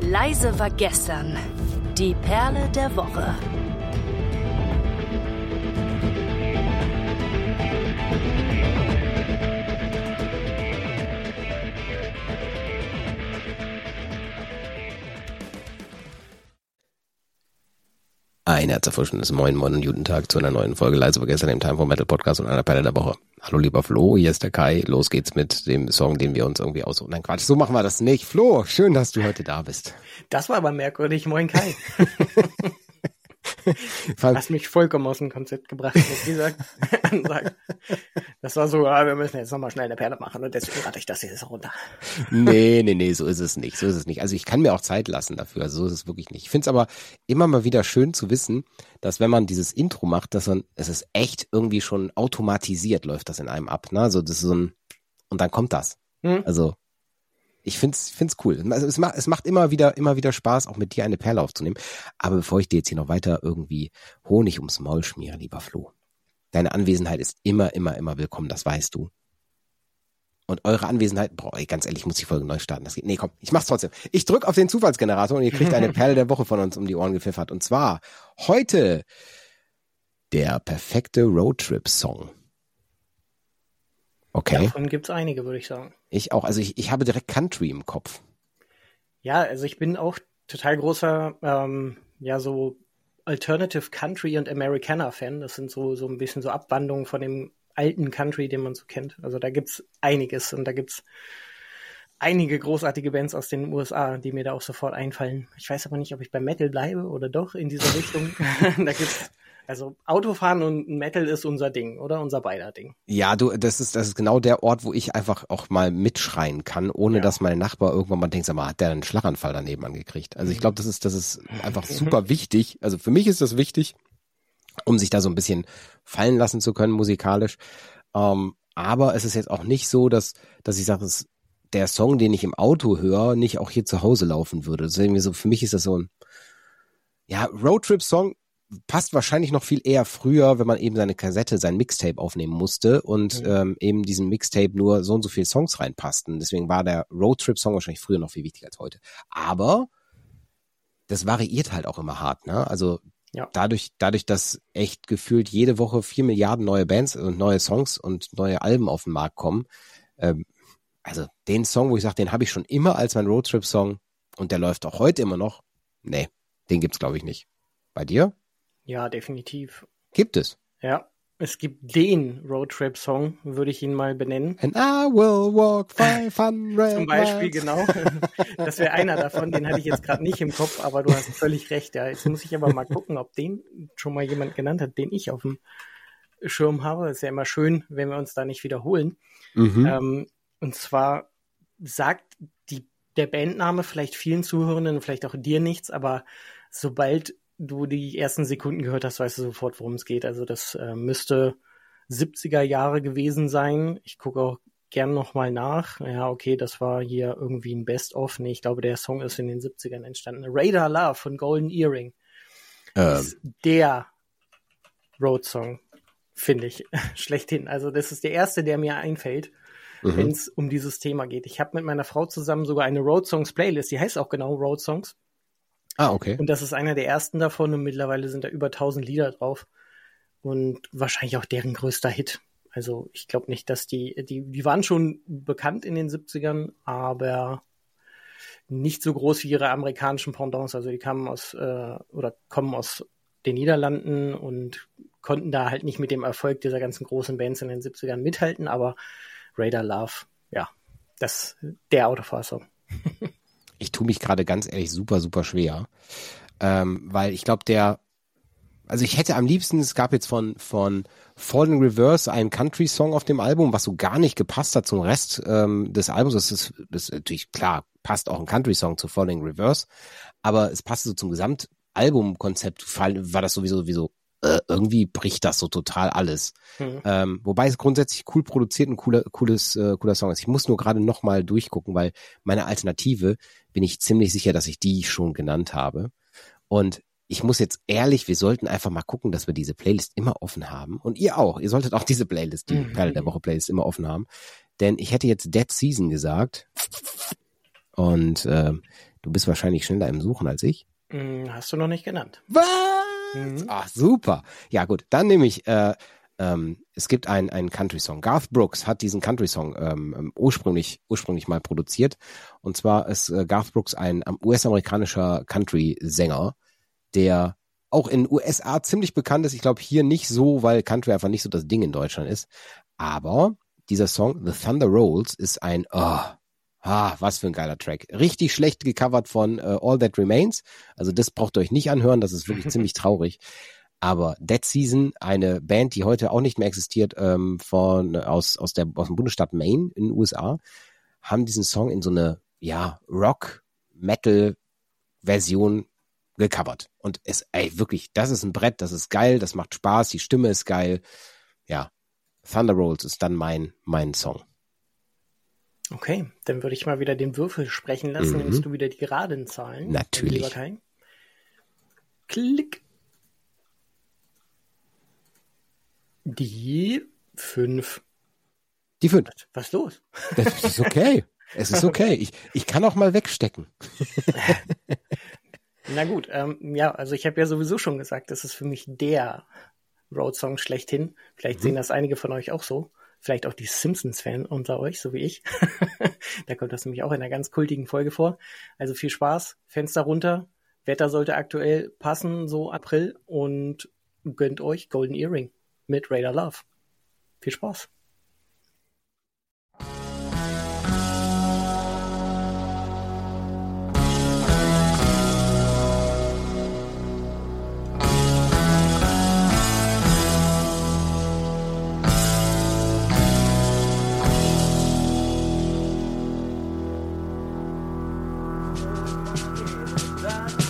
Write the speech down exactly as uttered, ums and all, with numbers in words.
Leise war gestern. Die Perle der Woche. Ein herzerfrischendes Moin Moin und guten Tag zu einer neuen Folge Leise war gestern im Time for Metal Podcast und einer Perle der Woche. Hallo lieber Flo, hier ist der Kai. Los geht's mit dem Song, den wir uns irgendwie aussuchen. Nein, Quatsch, so machen wir das nicht. Flo, schön, dass du heute da bist. Das war aber merkwürdig. Moin Kai. Du hast mich vollkommen aus dem Konzept gebracht mit dieser Ansage. Das war so, ja, wir müssen jetzt nochmal schnell eine Perle machen und deswegen rate ich das jetzt runter. Nee, nee, nee, so ist es nicht. So ist es nicht. Also ich kann mir auch Zeit lassen dafür. Also so ist es wirklich nicht. Ich finde es aber immer mal wieder schön zu wissen, dass wenn man dieses Intro macht, dass man, es ist echt irgendwie schon automatisiert, läuft das in einem ab. Ne? Also das ist so ein, und dann kommt das. Hm. Also ich find's, find's cool. Also es macht, es macht immer wieder, immer wieder Spaß, auch mit dir eine Perle aufzunehmen. Aber bevor ich dir jetzt hier noch weiter irgendwie Honig ums Maul schmiere, lieber Flo, deine Anwesenheit ist immer, immer, immer willkommen, das weißt du. Und eure Anwesenheit, boah, ey, ganz ehrlich, ich muss die Folge neu starten. Das geht, nee, komm, ich mach's trotzdem. Ich drück auf den Zufallsgenerator und ihr kriegt eine Perle der Woche von uns um die Ohren gepfiffert. Und zwar heute der perfekte Roadtrip-Song. Okay. Davon gibt's einige, würde ich sagen. Ich auch. Also ich, ich habe direkt Country im Kopf. Ja, also ich bin auch total großer, ähm, ja, so Alternative Country und Americana-Fan. Das sind so, so ein bisschen so Abwandlungen von dem alten Country, den man so kennt. Also da gibt's einiges und da gibt's einige großartige Bands aus den U S A, die mir da auch sofort einfallen. Ich weiß aber nicht, ob ich bei Metal bleibe oder doch in dieser Richtung. Da gibt's Also Autofahren und Metal ist unser Ding, oder? Unser beider Ding. Ja, du, das ist das ist genau der Ort, wo ich einfach auch mal mitschreien kann, ohne ja. dass mein Nachbar irgendwann mal denkt, sag mal, hat der einen Schlaganfall daneben angekriegt? Also ich glaube, das ist das ist einfach super wichtig. Also für mich ist das wichtig, um sich da so ein bisschen fallen lassen zu können musikalisch. Ähm, aber es ist jetzt auch nicht so, dass dass ich sage, dass der Song, den ich im Auto höre, nicht auch hier zu Hause laufen würde. Das ist irgendwie so, für mich ist das so ein ja Roadtrip-Song. Passt wahrscheinlich noch viel eher früher, wenn man eben seine Kassette, sein Mixtape aufnehmen musste und mhm. ähm, eben diesen Mixtape nur so und so viele Songs reinpassten. Deswegen war der Roadtrip-Song wahrscheinlich früher noch viel wichtiger als heute. Aber das variiert halt auch immer hart, ne? Also ja. dadurch, dadurch, dass echt gefühlt jede Woche vier Milliarden neue Bands und neue Songs und neue Alben auf den Markt kommen. Ähm, also den Song, wo ich sage, den habe ich schon immer als mein Roadtrip-Song und der läuft auch heute immer noch. Nee, den gibt's glaube ich nicht. Bei dir? Ja, definitiv. Gibt es? Ja, es gibt den Roadtrip-Song, würde ich ihn mal benennen. And I will walk five hundred Zum Beispiel, genau. Das wäre einer davon, den hatte ich jetzt gerade nicht im Kopf, aber du hast völlig recht. Ja, jetzt muss ich aber mal gucken, ob den schon mal jemand genannt hat, den ich auf dem Schirm habe. Ist ja immer schön, wenn wir uns da nicht wiederholen. Mhm. Ähm, und zwar sagt die, der Bandname vielleicht vielen Zuhörenden, vielleicht auch dir nichts, aber sobald du die ersten Sekunden gehört hast, weißt du sofort, worum es geht. Also das äh, müsste siebziger Jahre gewesen sein. Ich gucke auch gern nochmal nach. Ja, okay, das war hier irgendwie ein Best-of. Nee, ich glaube, der Song ist in den siebzigern entstanden. Radar Love von Golden Earring. Ähm. Ist der Road-Song, finde ich, schlechthin. Also das ist der erste, der mir einfällt, mhm. wenn es um dieses Thema geht. Ich habe mit meiner Frau zusammen sogar eine Road-Songs-Playlist, die heißt auch genau Road-Songs. Ah, okay. Und das ist einer der ersten davon und mittlerweile sind da über tausend Lieder drauf und wahrscheinlich auch deren größter Hit. Also ich glaube nicht, dass die, die, die waren schon bekannt in den siebzigern, aber nicht so groß wie ihre amerikanischen Pendants. Also die kamen aus, äh, oder kommen aus den Niederlanden und konnten da halt nicht mit dem Erfolg dieser ganzen großen Bands in den siebzigern mithalten, aber Radar Love, ja, das, der Autofahrsong. Ich tue mich gerade ganz ehrlich super, super schwer, ähm, weil ich glaube, der, also ich hätte am liebsten, es gab jetzt von von Falling Reverse einen Country-Song auf dem Album, was so gar nicht gepasst hat zum Rest ähm, des Albums. Das ist, das ist natürlich, klar, passt auch ein Country-Song zu Falling Reverse, aber es passte so zum Gesamtalbumkonzept, war das sowieso, sowieso äh, irgendwie bricht das so total alles. Mhm. Ähm, wobei es grundsätzlich cool produziert und cooler, cooles, äh, cooler Song ist. Ich muss nur gerade nochmal durchgucken, weil meine Alternative bin ich ziemlich sicher, dass ich die schon genannt habe. Und ich muss jetzt ehrlich, wir sollten einfach mal gucken, dass wir diese Playlist immer offen haben. Und ihr auch. Ihr solltet auch diese Playlist, die mhm. Perle der Woche Playlist immer offen haben. Denn ich hätte jetzt Dead Season gesagt. Und äh, Du bist wahrscheinlich schneller im Suchen als ich. Hast du noch nicht genannt. Was? Mhm. Ach, super. Ja gut, dann nehme ich, äh, ähm, es gibt einen, einen Country-Song. Garth Brooks hat diesen Country-Song ähm, ursprünglich, ursprünglich mal produziert. Und zwar ist äh, Garth Brooks ein U S-amerikanischer Country-Sänger, der auch in U S A ziemlich bekannt ist. Ich glaube hier nicht so, weil Country einfach nicht so das Ding in Deutschland ist. Aber dieser Song, The Thunder Rolls, ist ein, oh, ah, was für ein geiler Track. Richtig schlecht gecovert von uh, All That Remains. Also das braucht ihr euch nicht anhören, das ist wirklich ziemlich traurig. Aber Dead Season, eine Band, die heute auch nicht mehr existiert, ähm, von aus aus der aus dem Bundesstaat Maine in den U S A, haben diesen Song in so eine ja Rock-Metal-Version gecovert. Und es, ey, wirklich, das ist ein Brett, das ist geil, das macht Spaß, die Stimme ist geil. Ja, Thunder Rolls ist dann mein mein Song. Okay, dann würde ich mal wieder den Würfel sprechen lassen. Mhm. Nimmst du wieder die geraden Zahlen? Natürlich. Lieber Kai. Klick. Die fünf. Die fünf. Was, was ist los? Das ist okay. Es ist okay. Ich, ich kann auch mal wegstecken. Na gut, ähm, ja, also ich habe ja sowieso schon gesagt, das ist für mich der Road-Song schlechthin. Vielleicht mhm. sehen das einige von euch auch so. Vielleicht auch die Simpsons-Fan unter euch, so wie ich. Da kommt das nämlich auch in einer ganz kultigen Folge vor. Also viel Spaß, Fenster runter. Wetter sollte aktuell passen, so April. Und gönnt euch Golden Earring mit Radar Love. Viel Spaß. That